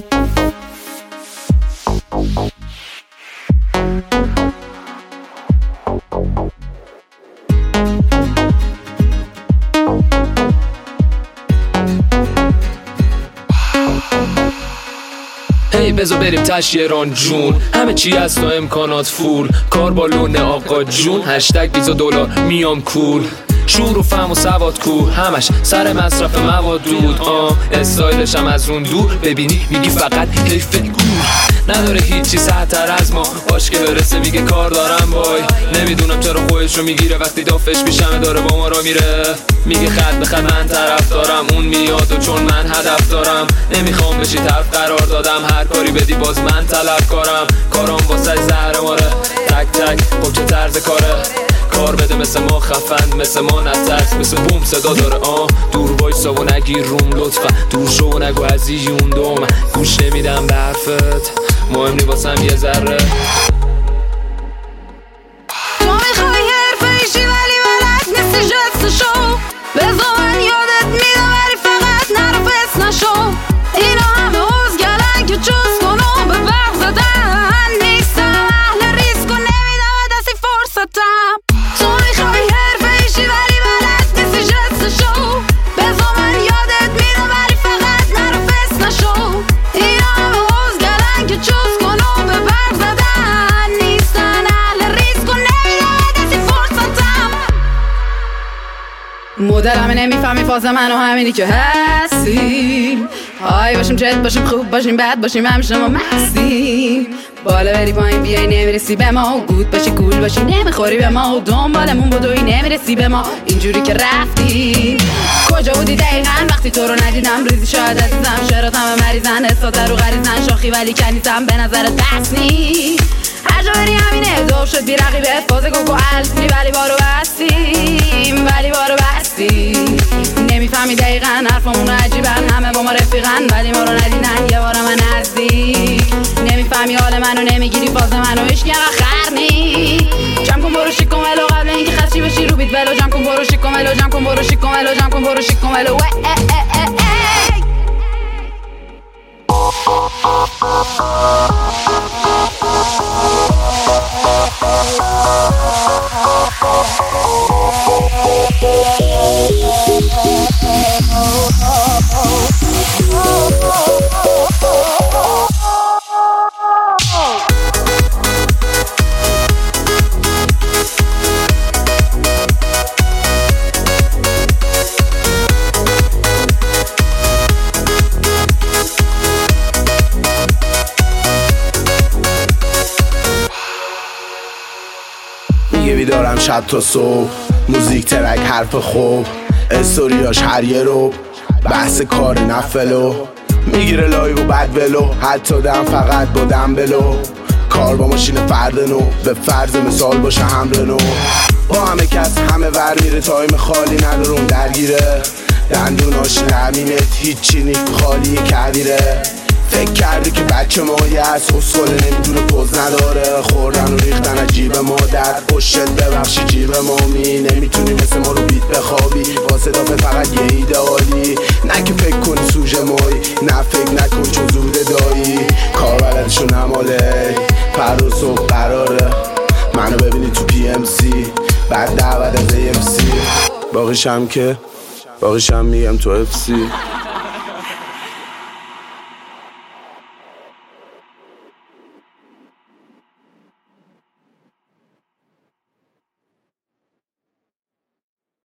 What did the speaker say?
بذار بریم تشیران جون، همه چی از تو امکانات فول، کار با لونه آقا جون، هشتگ $20 میام کول، شور و فهم و سواد کو، همش سر مصرف مواد دود. استایلش هم از اون دور ببینی میگی فقط حیف گور، نداره هیچی سه‌تر از ما، باش که برسه میگه کار دارم وای. نمیدونم چرا خودش رو میگیره وقتی دافش میشمه داره با ما را میره، میگه خط به خط من طرف دارم، اون میاد و چون من هدف دارم، نمیخوام بشی طرف قرار دادم، هر کاری بدی باز من طلبکارم، کارام واسه زهر ماره، تک تک خب چه طرز کاره، کار بده مثل ما خفن، مثل ما نترس، مثل بوم صدا داره دور وایسا و نگیر روم لطفا، دور شو و نگو از یون دوم، گوش نمیدم به حرفت، مهم نی واسم یه ذره. تو میخوای حرفه‌ایشی ولی بلد نیستی جستشو، بذار من یادت میدم ولی فقط نرو پس نشو، اینا همه اوزگلن که جز کنم به برق زدن، نیستم اهل ریسک و نمیدم دستی فرصتم. تو میخوای حرفه‌ایشی ولی بلد نیستی جستشو، بذار من یادت میدم ولی فقط نرو پس نشو، اینا همه اوزگلن که جز کنم به برق زدن، نیستن اهل ریسک و نمیدم دستی فرصتم. مدلمه نمیفهمی فاز منو همینی که هستیم، های باشیم چت باشیم خوب باشیم بد باشیم همیشه ما مستیم، بالا بری پایین بیای نمیرسی به ما، گود باشی گول باشی نمیخوری به ما، دنبالمون بدوی نمیرسی به ما، اینجوری که رفتیم. کجا بودی دقیقا وقتی تو رو ندیدم، ریزی شاید عزیزم شرات همه مریضن، احساس رو غریزن، شاخی ولی کنیزم به نظرت بس نی، هر جا بری همینه دور شد بی رقیبت، فاز گوگو الفی ولی بارو بستیم، ولی بارو بستیم. نمیفهمی دقیقا حرفمون عجیبن، همه با ما رفیقن ولی ما رو ندیدن یه بار من نزدیک، نمیفهمی حال منو نمیگیری فاز منو عشق یه خرنی، جمع کن برو شیک کن ولو قبل اینکه خسچی بشی رو بیت ولو، جمع کن برو شیک کن ولو، جمع کن برو شیک کن ولو، جمع کن برو شیک کن ولو. میگه بیدارم شب تا صبح، موزیک ترک حرف خوب، استوریاش هر یه رو بحث کار نفلو، میگیره لایو و بد ولو، حتی دم فقط با دمبلو، کار با ماشین فرد نو، به فرض مثال باشه همرنو، با همه کس همه ور میره، تایم خالی ندارم درگیره، دندوناش نمینت هیچی نی خالی کبیره، فکر کردی که بچه ماهی هست، اصخاله نمیدونه پوز نداره، خوردن و ریختن از جیب مادر، پشت ببخشی جیب مامی، نمیتونی مثل ما رو بیت بخوابی، واسه دافه فقط یه ایدئالی، نه که فکر کنی سوژه مایی، نه فکر نکن چون زوده دایی، کار بلدشو نماله، فردا صبح قراره منو ببینی تو PMC، بعد دعوت از AMC، باقیشم میگم تو FC.